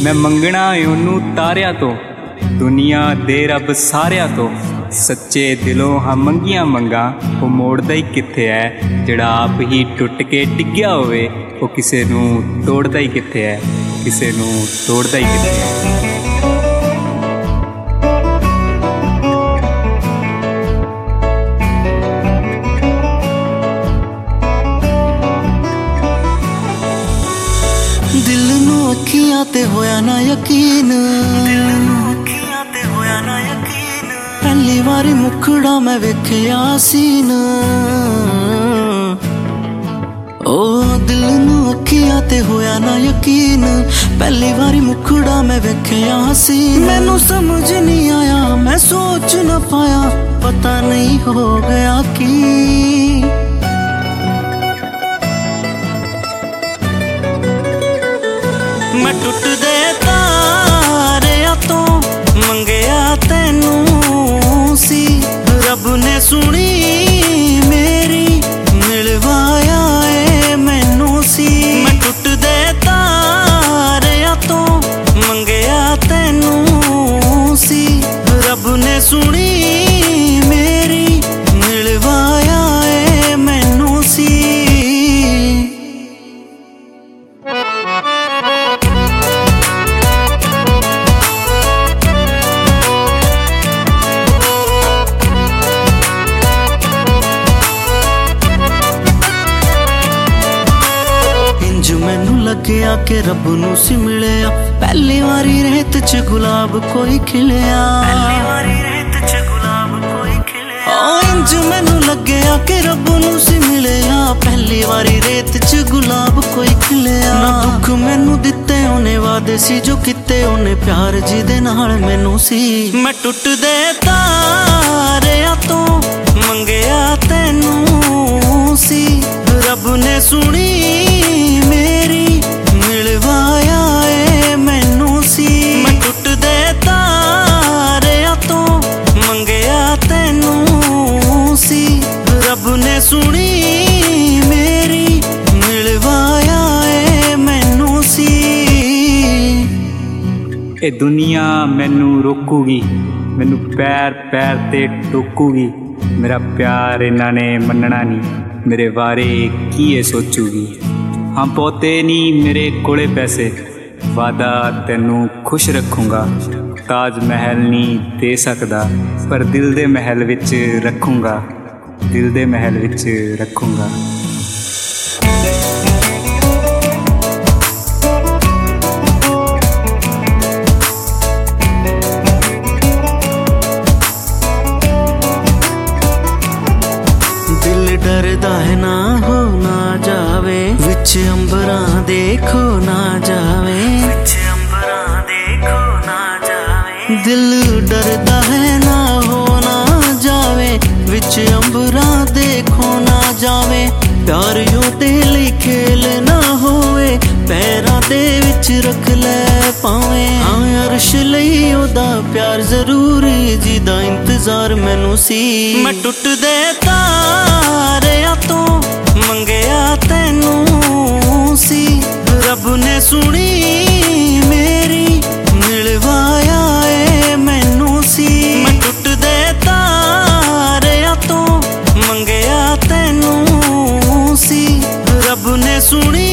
मैं मंगना ओनू तारिया तो, दुनिया दे रब सारिया तो। सच्चे दिलों हाँ मंगिया मंगा, वो मोड़दा ही कित्थे है। जिहड़ा आप ही टुट के डिग्गिया होवे, वो किसे नू तोड़दा ही कित्थे है, किसे नू तोड़दा ही कित्थे है। दिल नू अखियां ते होया ना यकीन, पहली वारी मुखड़ा मैं वेखिया सीन। ओ दिल नू अखियां ते होया ना यकीन, पहली वारी मुखड़ा मैं वेखिया सीन। मैनू समझ नहीं आया, मैं सोच न पाया, पता नहीं हो गया कि मैं टुटदे तारियां तो मंगया तैनू सी। रब ने सुनी मेरी, मिलवाया ए मैनू सी। मैं टुटदे तारियां तो मंगया तैनू सी। रब ने सुनी मेरी, मिलवाया ए मैनू सी। मैनू लग्या कि रब नू सी मिलिया, पहली वारी रेत च गुलाब कोई खिलिया। इंज मैनू लग्या कि रब नू सी मिलिया, पहली वारी रेत च गुलाब कोई खिलिया। ना दुख मैनू दिते ओने, वादे सी जो किते ओने, प्यार जिदे नाल मैनू सी। मैं टुटदे तारियां तो मंगया तैनू सी। रब ने सुनी मेरी, मिलवाया ए मैनू सी। मैं टुटदे तारियां तो मंगया तैनू सी। रब ने सुनी मेरी, मिलवाया ए मैनू सी। ए दुनिया मैनू रोकूगी, मैनू पैर पैर ते टोकूगी। मेरा प्यार इन्हां ने मन्नना नहीं, मेरे बारे की ये सोचूगी। हाँ पोते नहीं मेरे कोले पैसे, वादा तैनू खुश रखूँगा। ताज महल नहीं दे सकदा, पर दिल दे महल विच रखूँगा, दिल दे महल विच रखूँगा। दिल डरदा है ना हो ना जावे, विच अंबरां देखो ना जावे, विच अंबरां देखो ना जावे। दिल डरदा है ना हो ना जावे, विच अंबरां देखो ना जावे। प्यार यूं ते लई खेल ना होवे, पैरां दे विच रख ले पावे। हाँ अर्श लई ओदा प्यार जरूरी, जिदा इंतजार मैनू सी। मैं टुटदे तारियां तो मंगया तैनू सी। रब ने सुनी मेरी, मिलवाया ए मैनू सी। मैं टुटदे तारियां तो मंगया तैनू सी। रब ने सुनी